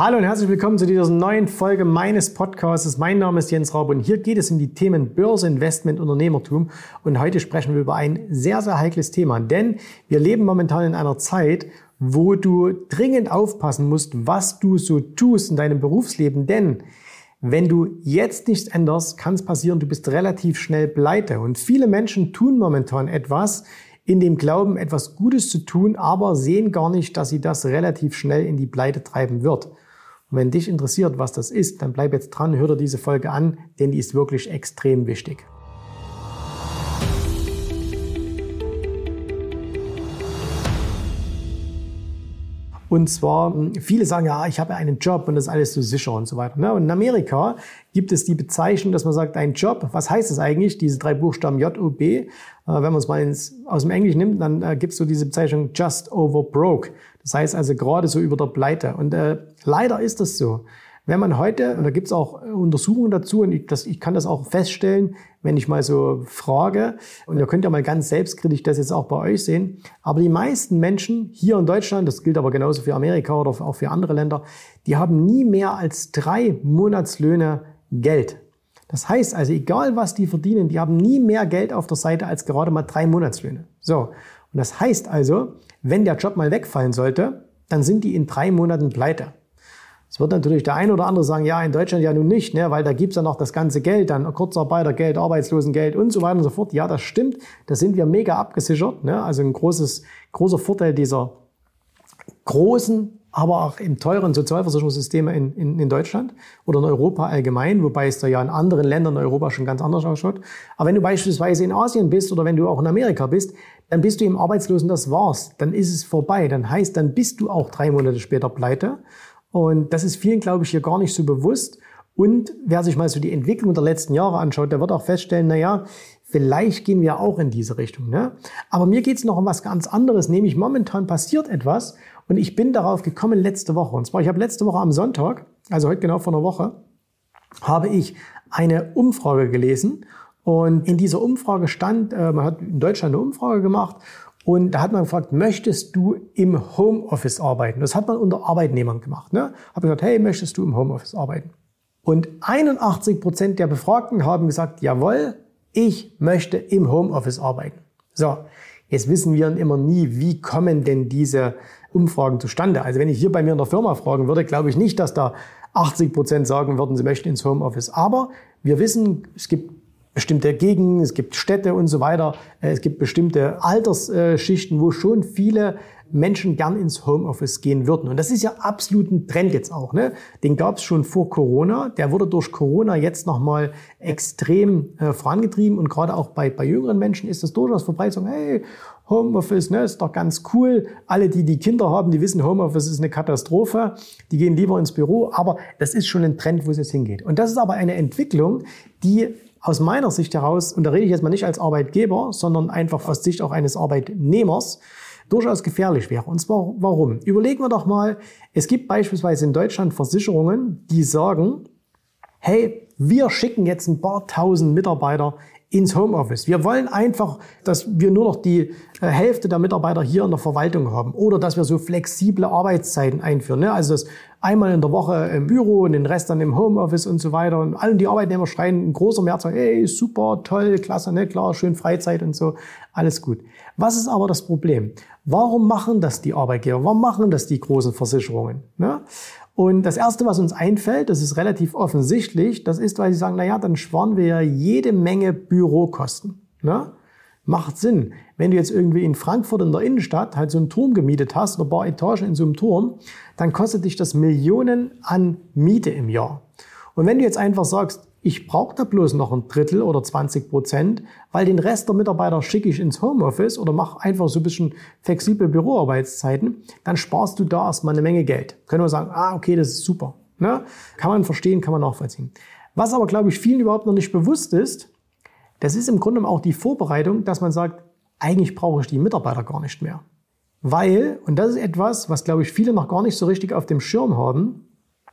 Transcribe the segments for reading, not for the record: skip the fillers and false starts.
Hallo und herzlich willkommen zu dieser neuen Folge meines Podcasts. Mein Name ist Jens Raub und hier geht es um die Themen Börse, Investment, Unternehmertum. Und heute sprechen wir über ein sehr, sehr heikles Thema, denn wir leben momentan in einer Zeit, wo du dringend aufpassen musst, was du so tust in deinem Berufsleben, denn wenn du jetzt nichts änderst, kann es passieren, du bist relativ schnell pleite. Und viele Menschen tun momentan etwas in dem Glauben, etwas Gutes zu tun, aber sehen gar nicht, dass sie das relativ schnell in die Pleite treiben wird. Und wenn dich interessiert, was das ist, dann bleib jetzt dran, hör dir diese Folge an, denn die ist wirklich extrem wichtig. Und zwar, viele sagen, ja, ich habe einen Job und das ist alles so sicher und so weiter. Und in Amerika gibt es die Bezeichnung, dass man sagt, ein Job, was heißt das eigentlich? Diese 3 Buchstaben J-O-B. Wenn man es mal aus dem Englischen nimmt, dann gibt es so diese Bezeichnung just over broke. Das heißt also gerade so über der Pleite. Und leider ist das so. Wenn man heute, und da gibt es auch Untersuchungen dazu, und ich kann das auch feststellen, wenn ich mal so frage, und ihr könnt ja mal ganz selbstkritisch das jetzt auch bei euch sehen, aber die meisten Menschen hier in Deutschland, das gilt aber genauso für Amerika oder auch für andere Länder, die haben nie mehr als 3 Monatslöhne Geld. Das heißt also, egal was die verdienen, die haben nie mehr Geld auf der Seite als gerade mal 3 Monatslöhne. So, und das heißt also, wenn der Job mal wegfallen sollte, dann sind die in 3 Monaten pleite. Es wird natürlich der eine oder andere sagen, ja, in Deutschland ja nun nicht, ne, weil da gibt's ja noch das ganze Geld, dann Kurzarbeitergeld, Arbeitslosengeld und so weiter und so fort. Ja, das stimmt, da sind wir mega abgesichert, ne, also ein großer Vorteil dieser großen, aber auch im teuren Sozialversicherungssysteme in Deutschland oder in Europa allgemein, wobei es da ja in anderen Ländern in Europa schon ganz anders ausschaut. Aber wenn du beispielsweise in Asien bist oder wenn du auch in Amerika bist, dann bist du im Arbeitslosen, das war's, dann ist es vorbei. Dann heißt, dann bist du auch 3 Monate später pleite. Und das ist vielen, glaube ich, hier gar nicht so bewusst. Und wer sich mal so die Entwicklung der letzten Jahre anschaut, der wird auch feststellen, naja, vielleicht gehen wir auch in diese Richtung. Ne? Aber mir geht's noch um was ganz anderes, nämlich momentan passiert etwas und ich bin darauf gekommen letzte Woche. Und zwar, ich habe letzte Woche am Sonntag, also heute genau vor einer Woche, habe ich eine Umfrage gelesen. Und in dieser Umfrage stand, man hat in Deutschland eine Umfrage gemacht, und da hat man gefragt, möchtest du im Homeoffice arbeiten? Das hat man unter Arbeitnehmern gemacht. Ne? Habe gesagt, hey, möchtest du im Homeoffice arbeiten? Und 81% der Befragten haben gesagt, jawohl, ich möchte im Homeoffice arbeiten. So, jetzt wissen wir immer nie, wie kommen denn diese Umfragen zustande? Also wenn ich hier bei mir in der Firma fragen würde, glaube ich nicht, dass da 80% sagen würden, sie möchten ins Homeoffice. Aber wir wissen, es gibt bestimmte Gegenden, es gibt Städte und so weiter. Es gibt bestimmte Altersschichten, wo schon viele Menschen gern ins Homeoffice gehen würden. Und das ist ja absolut ein Trend jetzt auch. Ne? Den gab es schon vor Corona. Der wurde durch Corona jetzt nochmal extrem vorangetrieben. Und gerade auch bei jüngeren Menschen ist das durchaus verbreitet. Sagen, hey, Homeoffice, ne, ist doch ganz cool. Alle, die Kinder haben, die wissen, Homeoffice ist eine Katastrophe. Die gehen lieber ins Büro. Aber das ist schon ein Trend, wo es jetzt hingeht. Und das ist aber eine Entwicklung, die aus meiner Sicht heraus, und da rede ich jetzt mal nicht als Arbeitgeber, sondern einfach aus Sicht auch eines Arbeitnehmers, durchaus gefährlich wäre. Und zwar warum? Überlegen wir doch mal, es gibt beispielsweise in Deutschland Versicherungen, die sagen, hey, wir schicken jetzt ein paar tausend Mitarbeiter ins Homeoffice. Wir wollen einfach, dass wir nur noch die Hälfte der Mitarbeiter hier in der Verwaltung haben oder dass wir so flexible Arbeitszeiten einführen. Ne? Also das einmal in der Woche im Büro und den Rest dann im Homeoffice und so weiter. Und alle die Arbeitnehmer schreien in großer Mehrzahl, hey, super, toll, klasse, ne, klar, schön Freizeit und so, alles gut. Was ist aber das Problem? Warum machen das die Arbeitgeber? Warum machen das die großen Versicherungen? Ne? Und das Erste, was uns einfällt, das ist relativ offensichtlich, das ist, weil sie sagen, naja, dann sparen wir ja jede Menge Bürokosten. Ne? Macht Sinn. Wenn du jetzt irgendwie in Frankfurt in der Innenstadt halt so einen Turm gemietet hast, oder ein paar Etagen in so einem Turm, dann kostet dich das Millionen an Miete im Jahr. Und wenn du jetzt einfach sagst, ich brauche da bloß noch ein Drittel oder 20%, weil den Rest der Mitarbeiter schicke ich ins Homeoffice oder mache einfach so ein bisschen flexible Büroarbeitszeiten, dann sparst du da erstmal eine Menge Geld. Können wir sagen, okay, das ist super. Ne? Kann man verstehen, kann man nachvollziehen. Was aber, glaube ich, vielen überhaupt noch nicht bewusst ist, das ist im Grunde auch die Vorbereitung, dass man sagt, eigentlich brauche ich die Mitarbeiter gar nicht mehr. Weil, und das ist etwas, was, glaube ich, viele noch gar nicht so richtig auf dem Schirm haben,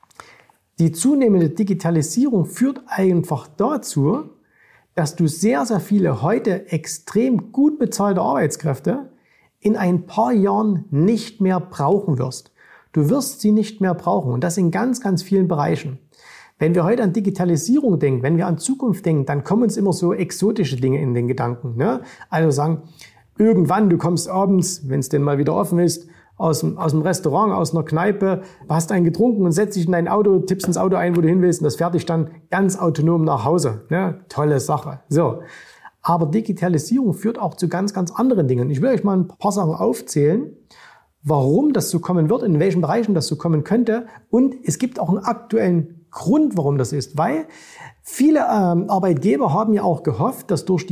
die zunehmende Digitalisierung führt einfach dazu, dass du sehr, sehr viele heute extrem gut bezahlte Arbeitskräfte in ein paar Jahren nicht mehr brauchen wirst. Du wirst sie nicht mehr brauchen und das in ganz, ganz vielen Bereichen. Wenn wir heute an Digitalisierung denken, wenn wir an Zukunft denken, dann kommen uns immer so exotische Dinge in den Gedanken. Ne? Also sagen, irgendwann, du kommst abends, wenn es denn mal wieder offen ist, aus dem Restaurant, aus einer Kneipe, hast einen getrunken und setzt dich in dein Auto, tippst ins Auto ein, wo du hin willst und das fährt dich dann ganz autonom nach Hause. Ne? Tolle Sache. So. Aber Digitalisierung führt auch zu ganz, ganz anderen Dingen. Ich will euch mal ein paar Sachen aufzählen, warum das so kommen wird, in welchen Bereichen das so kommen könnte. Und es gibt auch einen aktuellen Grund, warum das ist, weil viele Arbeitgeber haben ja auch gehofft, dass durch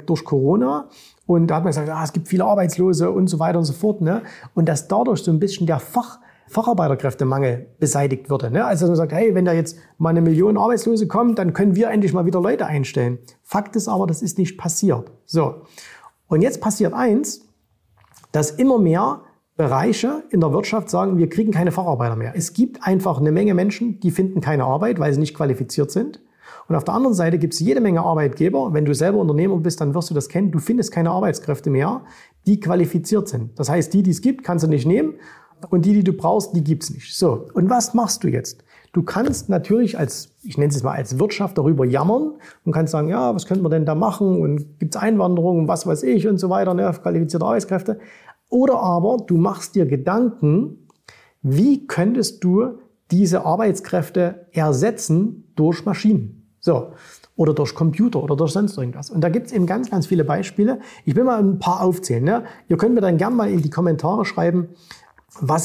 Corona, und da hat man gesagt, es gibt viele Arbeitslose und so weiter und so fort, ne? Und dass dadurch so ein bisschen der Facharbeiterkräftemangel beseitigt würde. Ne? Also dass man sagt, hey, wenn da jetzt mal 1 Million Arbeitslose kommen, dann können wir endlich mal wieder Leute einstellen. Fakt ist aber, das ist nicht passiert. So. Und jetzt passiert eins, dass immer mehr Bereiche in der Wirtschaft sagen, wir kriegen keine Facharbeiter mehr. Es gibt einfach eine Menge Menschen, die finden keine Arbeit, weil sie nicht qualifiziert sind. Und auf der anderen Seite gibt es jede Menge Arbeitgeber. Wenn du selber Unternehmer bist, dann wirst du das kennen. Du findest keine Arbeitskräfte mehr, die qualifiziert sind. Das heißt, die es gibt, kannst du nicht nehmen. Und die du brauchst, die gibt's nicht. So. Und was machst du jetzt? Du kannst natürlich ich nenne es mal als Wirtschaft darüber jammern und kannst sagen, ja, was könnte man denn da machen? Und gibt's Einwanderung und was weiß ich und so weiter, ne, qualifizierte Arbeitskräfte. Oder aber du machst dir Gedanken, wie könntest du diese Arbeitskräfte ersetzen durch Maschinen? So. Oder durch Computer oder durch sonst irgendwas. Und da gibt's eben ganz, ganz viele Beispiele. Ich will mal ein paar aufzählen. Ne? Ihr könnt mir dann gerne mal in die Kommentare schreiben, was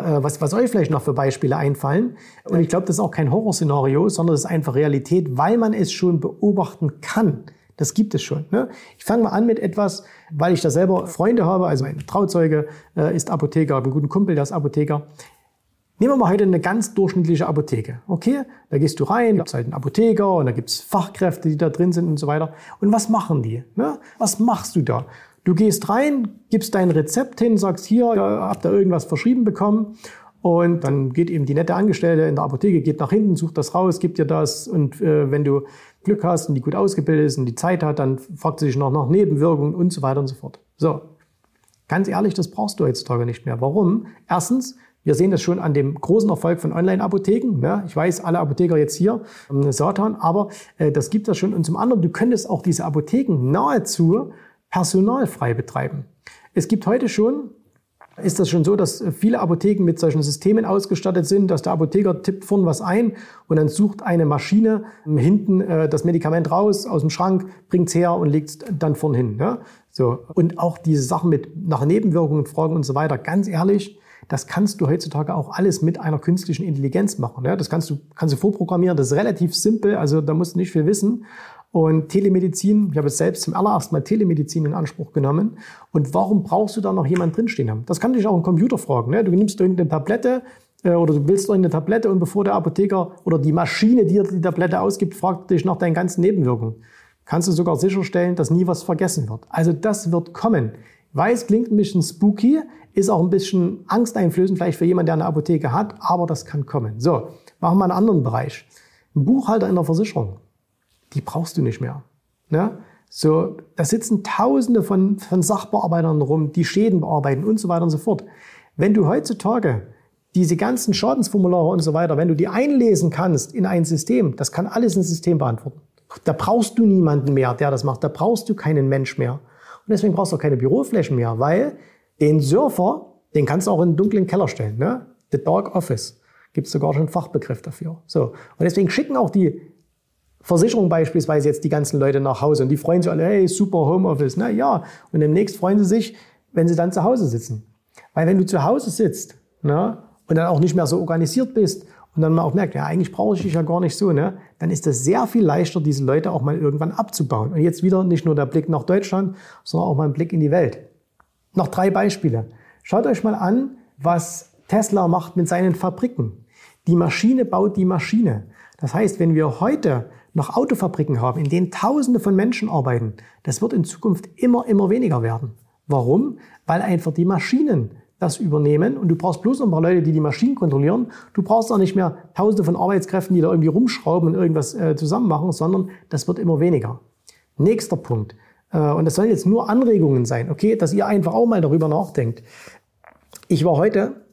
euch vielleicht noch für Beispiele einfallen. Und ich glaube, das ist auch kein Horrorszenario, sondern das ist einfach Realität, weil man es schon beobachten kann. Das gibt es schon. Ne? Ich fange mal an mit etwas, weil ich da selber Freunde habe. Also mein Trauzeuge ist Apotheker, habe einen guten Kumpel, der ist Apotheker. Nehmen wir mal heute eine ganz durchschnittliche Apotheke. Okay, da gehst du rein, da gibt es halt einen Apotheker und da gibt es Fachkräfte, die da drin sind und so weiter. Und was machen die? Ne? Was machst du da? Du gehst rein, gibst dein Rezept hin, sagst hier, habt ihr irgendwas verschrieben bekommen. Und dann geht eben die nette Angestellte in der Apotheke, geht nach hinten, sucht das raus, gibt dir das. Und wenn du Glück hast und die gut ausgebildet ist und die Zeit hat, dann fragt sie sich noch nach Nebenwirkungen und so weiter und so fort. So, ganz ehrlich, das brauchst du heutzutage nicht mehr. Warum? Erstens, wir sehen das schon an dem großen Erfolg von Online-Apotheken. Ne? Ich weiß, alle Apotheker jetzt hier, Satan, aber das gibt es schon. Und zum anderen, du könntest auch diese Apotheken nahezu personalfrei betreiben. Es gibt heute schon, ist das schon so, dass viele Apotheken mit solchen Systemen ausgestattet sind, dass der Apotheker tippt vorne was ein und dann sucht eine Maschine hinten das Medikament raus aus dem Schrank, bringt's her und legt's dann vorne hin. Ja? So. Und auch diese Sachen mit nach Nebenwirkungen fragen und so weiter, ganz ehrlich, das kannst du heutzutage auch alles mit einer künstlichen Intelligenz machen. Ja? Das kannst du vorprogrammieren, das ist relativ simpel, also da musst du nicht viel wissen. Und Telemedizin, ich habe jetzt selbst zum allerersten Mal Telemedizin in Anspruch genommen. Und warum brauchst du da noch jemanden drinstehen haben? Das kann dich auch ein Computer fragen. Ne? Du nimmst irgendeine Tablette oder du willst irgendeine Tablette und bevor der Apotheker oder die Maschine, die dir die Tablette ausgibt, fragt dich nach deinen ganzen Nebenwirkungen. Kannst du sogar sicherstellen, dass nie was vergessen wird. Also das wird kommen. Ich weiß, klingt ein bisschen spooky, ist auch ein bisschen angsteinflößend vielleicht für jemanden, der eine Apotheke hat, aber das kann kommen. So, machen wir einen anderen Bereich. Ein Buchhalter in der Versicherung. Die brauchst du nicht mehr. Ne? So, da sitzen Tausende von Sachbearbeitern rum, die Schäden bearbeiten und so weiter und so fort. Wenn du heutzutage diese ganzen Schadensformulare und so weiter, wenn du die einlesen kannst in ein System, das kann alles ein System beantworten. Da brauchst du niemanden mehr, der das macht. Da brauchst du keinen Mensch mehr. Und deswegen brauchst du auch keine Büroflächen mehr, weil den Surfer, den kannst du auch in einen dunklen Keller stellen. Ne? The Dark Office. Gibt es sogar schon einen Fachbegriff dafür. So. Und deswegen schicken auch die Versicherung beispielsweise jetzt die ganzen Leute nach Hause und die freuen sich alle, hey, super Homeoffice. Na ja, und demnächst freuen sie sich, wenn sie dann zu Hause sitzen. Weil wenn du zu Hause sitzt, ne, und dann auch nicht mehr so organisiert bist und dann mal auch merkt, ja, eigentlich brauche ich dich ja gar nicht so, ne, dann ist es sehr viel leichter, diese Leute auch mal irgendwann abzubauen. Und jetzt wieder nicht nur der Blick nach Deutschland, sondern auch mal ein Blick in die Welt. Noch 3 Beispiele. Schaut euch mal an, was Tesla macht mit seinen Fabriken. Die Maschine baut die Maschine. Das heißt, wenn wir heute noch Autofabriken haben, in denen Tausende von Menschen arbeiten, das wird in Zukunft immer weniger werden. Warum? Weil einfach die Maschinen das übernehmen und du brauchst bloß noch ein paar Leute, die die Maschinen kontrollieren. Du brauchst auch nicht mehr Tausende von Arbeitskräften, die da irgendwie rumschrauben und irgendwas zusammen machen, sondern das wird immer weniger. Nächster Punkt. Und das sollen jetzt nur Anregungen sein, okay, dass ihr einfach auch mal darüber nachdenkt. Ich war heute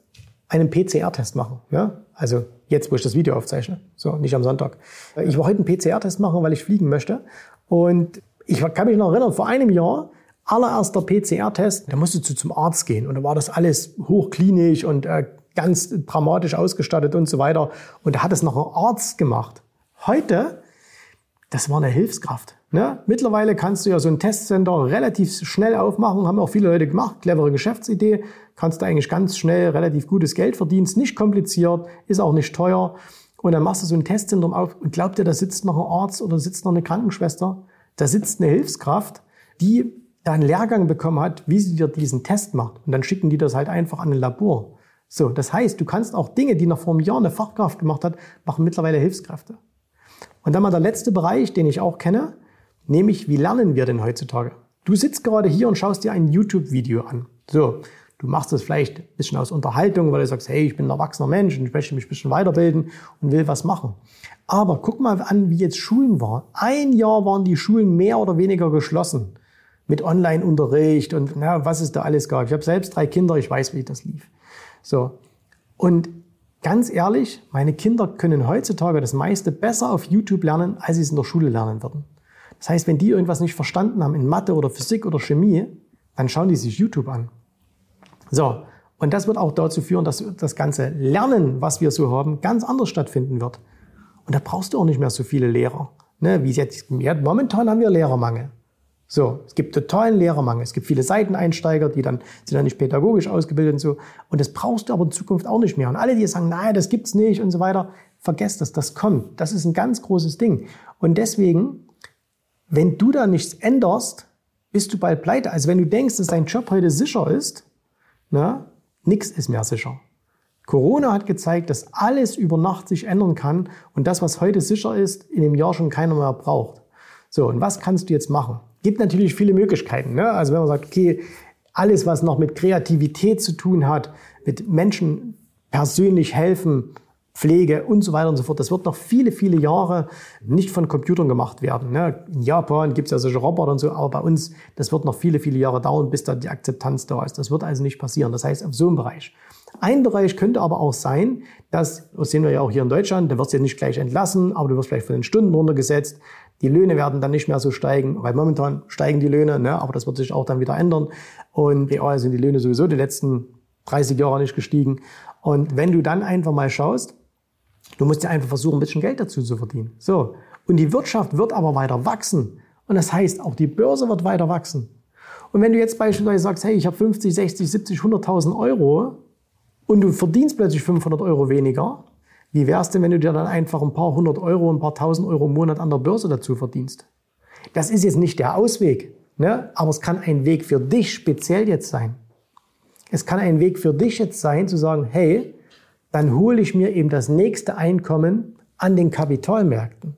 einen PCR-Test machen. Ja? Also jetzt, wo ich das Video aufzeichne, so nicht am Sonntag. Ich wollte heute einen PCR-Test machen, weil ich fliegen möchte. Und ich kann mich noch erinnern, vor einem Jahr, allererster PCR-Test, da musstest du zum Arzt gehen. Und da war das alles hochklinisch und ganz dramatisch ausgestattet und so weiter. Und da hat es noch ein Arzt gemacht. Heute, das war eine Hilfskraft. Ne? Mittlerweile kannst du ja so ein Testcenter relativ schnell aufmachen, haben auch viele Leute gemacht, clevere Geschäftsidee, kannst du eigentlich ganz schnell relativ gutes Geld verdienen, ist nicht kompliziert, ist auch nicht teuer. Und dann machst du so ein Testzentrum auf und glaub dir, da sitzt noch ein Arzt oder sitzt noch eine Krankenschwester, da sitzt eine Hilfskraft, die da einen Lehrgang bekommen hat, wie sie dir diesen Test macht. Und dann schicken die das halt einfach an ein Labor. So, das heißt, du kannst auch Dinge, die noch vor einem Jahr eine Fachkraft gemacht hat, machen mittlerweile Hilfskräfte. Und dann mal der letzte Bereich, den ich auch kenne, nämlich, wie lernen wir denn heutzutage? Du sitzt gerade hier und schaust dir ein YouTube-Video an. So, du machst das vielleicht ein bisschen aus Unterhaltung, weil du sagst, hey, ich bin ein erwachsener Mensch und ich möchte mich ein bisschen weiterbilden und will was machen. Aber guck mal an, wie jetzt Schulen waren. Ein Jahr waren die Schulen mehr oder weniger geschlossen. Mit Online-Unterricht und was es da alles gab. Ich habe selbst 3 Kinder, ich weiß, wie das lief. So, und ganz ehrlich, meine Kinder können heutzutage das meiste besser auf YouTube lernen, als sie es in der Schule lernen würden. Das heißt, wenn die irgendwas nicht verstanden haben in Mathe oder Physik oder Chemie, dann schauen die sich YouTube an. So, und das wird auch dazu führen, dass das ganze Lernen, was wir so haben, ganz anders stattfinden wird. Und da brauchst du auch nicht mehr so viele Lehrer. Ne, wie jetzt, momentan haben wir Lehrermangel. So, es gibt totalen Lehrermangel. Es gibt viele Seiteneinsteiger, die dann sind dann nicht pädagogisch ausgebildet und so. Und das brauchst du aber in Zukunft auch nicht mehr. Und alle, die sagen, nein, das gibt's nicht und so weiter, vergesst das, das kommt. Das ist ein ganz großes Ding. Und deswegen, wenn du da nichts änderst, bist du bald pleite. Also wenn du denkst, dass dein Job heute sicher ist, nichts ist mehr sicher. Corona hat gezeigt, dass alles über Nacht sich ändern kann und das, was heute sicher ist, in einem Jahr schon keiner mehr braucht. So, und was kannst du jetzt machen? Gibt natürlich viele Möglichkeiten. Ne? Also wenn man sagt, okay, alles, was noch mit Kreativität zu tun hat, mit Menschen persönlich helfen, Pflege und so weiter und so fort, das wird noch viele, viele Jahre nicht von Computern gemacht werden. Ne? In Japan gibt es ja solche Roboter und so, aber bei uns, das wird noch viele, viele Jahre dauern, bis da die Akzeptanz da ist. Das wird also nicht passieren. Das heißt, auf so einem Bereich. Ein Bereich könnte aber auch sein, das sehen wir ja auch hier in Deutschland, da wirst du jetzt nicht gleich entlassen, aber du wirst vielleicht von den Stunden runtergesetzt. Die Löhne werden dann nicht mehr so steigen, weil momentan steigen die Löhne, ne? Aber das wird sich auch dann wieder ändern. Und real sind die Löhne sowieso die letzten 30 Jahre nicht gestiegen. Und wenn du dann einfach mal schaust, du musst ja einfach versuchen, ein bisschen Geld dazu zu verdienen. So. Und die Wirtschaft wird aber weiter wachsen. Und das heißt, auch die Börse wird weiter wachsen. Und wenn du jetzt beispielsweise sagst, hey, ich habe 50, 60, 70, 100.000 Euro und du verdienst plötzlich 500 Euro weniger, wie wär's denn, wenn du dir dann einfach ein paar 100 Euro, ein paar 1000 Euro im Monat an der Börse dazu verdienst? Das ist jetzt nicht der Ausweg, ne? Aber es kann ein Weg für dich speziell jetzt sein. Es kann ein Weg für dich jetzt sein, zu sagen, hey, dann hole ich mir eben das nächste Einkommen an den Kapitalmärkten.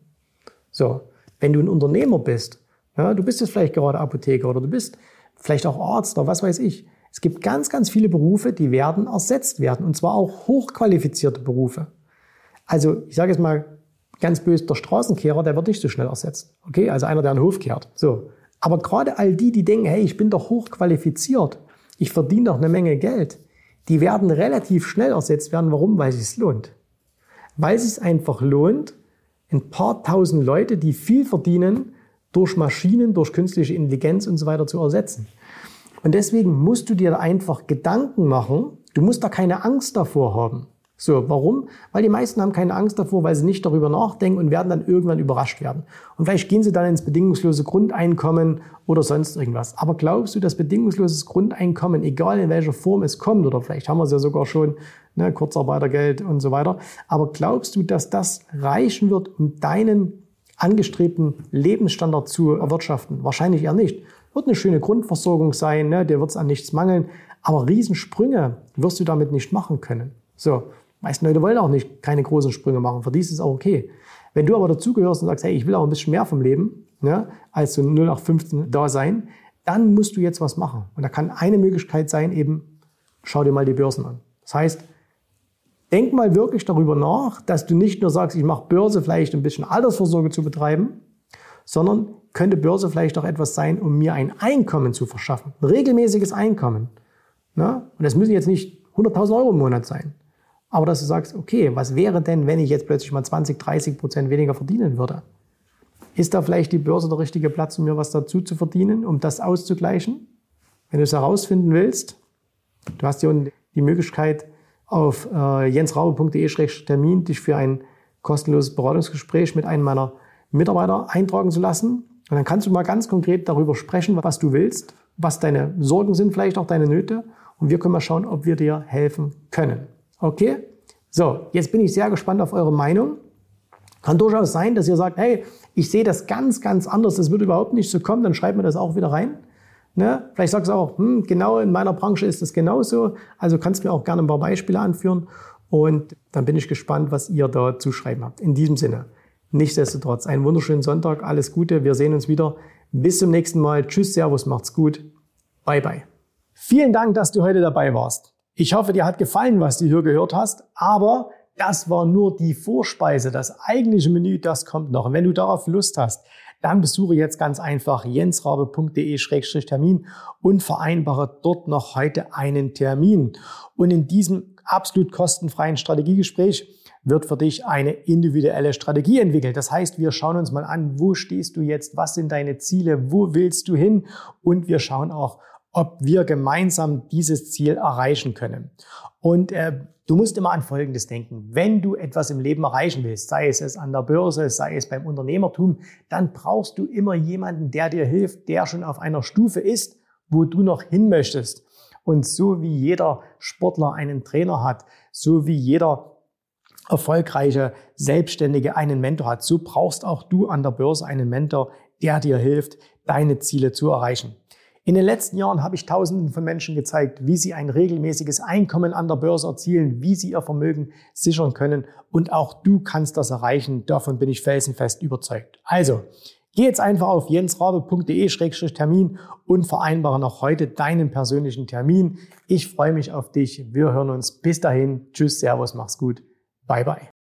So, wenn du ein Unternehmer bist, ja, du bist jetzt vielleicht gerade Apotheker oder du bist vielleicht auch Arzt oder was weiß ich. Es gibt ganz, ganz viele Berufe, die werden ersetzt werden und zwar auch hochqualifizierte Berufe. Also ich sage jetzt mal ganz böse, der Straßenkehrer, der wird nicht so schnell ersetzt. Okay, also einer, der einen Hof kehrt. So. Aber gerade all die, die denken, hey, ich bin doch hochqualifiziert, ich verdiene doch eine Menge Geld, die werden relativ schnell ersetzt werden. Warum? Weil es sich lohnt. Weil es sich einfach lohnt, ein paar tausend Leute, die viel verdienen, durch Maschinen, durch künstliche Intelligenz und so weiter zu ersetzen. Und deswegen musst du dir einfach Gedanken machen, du musst da keine Angst davor haben. So, warum? Weil die meisten haben keine Angst davor, weil sie nicht darüber nachdenken und werden dann irgendwann überrascht werden. Und vielleicht gehen sie dann ins bedingungslose Grundeinkommen oder sonst irgendwas. Aber glaubst du, dass bedingungsloses Grundeinkommen, egal in welcher Form es kommt, oder vielleicht haben wir es ja sogar schon, ne, Kurzarbeitergeld und so weiter, aber glaubst du, dass das reichen wird, um deinen angestrebten Lebensstandard zu erwirtschaften? Wahrscheinlich eher nicht. Wird eine schöne Grundversorgung sein, ne, dir wird es an nichts mangeln, aber Riesensprünge wirst du damit nicht machen können. So. Die meisten Leute wollen auch nicht keine großen Sprünge machen. Für die ist es auch okay. Wenn du aber dazugehörst und sagst, hey, ich will auch ein bisschen mehr vom Leben, ne, als so 0815 da sein, dann musst du jetzt was machen. Und da kann eine Möglichkeit sein, eben, schau dir mal die Börsen an. Das heißt, denk mal wirklich darüber nach, dass du nicht nur sagst, ich mache Börse vielleicht ein bisschen Altersvorsorge zu betreiben, sondern könnte Börse vielleicht auch etwas sein, um mir ein Einkommen zu verschaffen. Ein regelmäßiges Einkommen. Ne? Und das müssen jetzt nicht 100.000 Euro im Monat sein. Aber dass du sagst, okay, was wäre denn, wenn ich jetzt plötzlich mal 20-30% weniger verdienen würde? Ist da vielleicht die Börse der richtige Platz, um mir was dazu zu verdienen, um das auszugleichen? Wenn du es herausfinden willst, du hast hier unten die Möglichkeit, auf jensrabe.de/Termin dich für ein kostenloses Beratungsgespräch mit einem meiner Mitarbeiter eintragen zu lassen. Und dann kannst du mal ganz konkret darüber sprechen, was du willst, was deine Sorgen sind, vielleicht auch deine Nöte. Und wir können mal schauen, ob wir dir helfen können. Okay? So, jetzt bin ich sehr gespannt auf eure Meinung. Kann durchaus sein, dass ihr sagt, hey, ich sehe das ganz, ganz anders, das wird überhaupt nicht so kommen, dann schreibt mir das auch wieder rein. Ne? Vielleicht sagst du auch, genau in meiner Branche ist das genauso. Also kannst du mir auch gerne ein paar Beispiele anführen. Und dann bin ich gespannt, was ihr da zu schreiben habt. In diesem Sinne, nichtsdestotrotz, einen wunderschönen Sonntag, alles Gute, wir sehen uns wieder. Bis zum nächsten Mal. Tschüss, Servus, macht's gut. Bye, bye. Vielen Dank, dass du heute dabei warst. Ich hoffe, dir hat gefallen, was du hier gehört hast, aber das war nur die Vorspeise. Das eigentliche Menü, das kommt noch. Und wenn du darauf Lust hast, dann besuche jetzt ganz einfach jensrabe.de/Termin und vereinbare dort noch heute einen Termin. Und in diesem absolut kostenfreien Strategiegespräch wird für dich eine individuelle Strategie entwickelt. Das heißt, wir schauen uns mal an, wo stehst du jetzt, was sind deine Ziele, wo willst du hin? Und wir schauen auch, ob wir gemeinsam dieses Ziel erreichen können. Und du musst immer an Folgendes denken. Wenn du etwas im Leben erreichen willst, sei es an der Börse, sei es beim Unternehmertum, dann brauchst du immer jemanden, der dir hilft, der schon auf einer Stufe ist, wo du noch hin möchtest. Und so wie jeder Sportler einen Trainer hat, so wie jeder erfolgreiche Selbstständige einen Mentor hat, so brauchst auch du an der Börse einen Mentor, der dir hilft, deine Ziele zu erreichen. In den letzten Jahren habe ich Tausenden von Menschen gezeigt, wie sie ein regelmäßiges Einkommen an der Börse erzielen, wie sie ihr Vermögen sichern können. Und auch du kannst das erreichen. Davon bin ich felsenfest überzeugt. Also, geh jetzt einfach auf jensrabe.de/Termin und vereinbare noch heute deinen persönlichen Termin. Ich freue mich auf dich. Wir hören uns. Bis dahin. Tschüss, Servus, mach's gut. Bye, bye.